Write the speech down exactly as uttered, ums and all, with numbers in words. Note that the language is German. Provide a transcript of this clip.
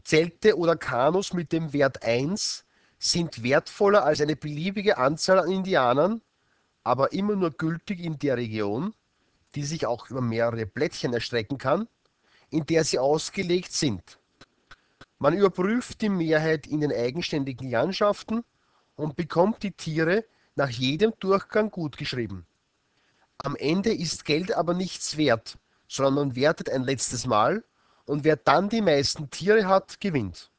Zelte oder Kanus mit dem Wert eins sind wertvoller als eine beliebige Anzahl an Indianern, aber immer nur gültig in der Region, die sich auch über mehrere Plättchen erstrecken kann, in der sie ausgelegt sind. Man überprüft die Mehrheit in den eigenständigen Landschaften und bekommt die Tiere nach jedem Durchgang gutgeschrieben. Am Ende ist Geld aber nichts wert, sondern man wertet ein letztes Mal und wer dann die meisten Tiere hat, gewinnt.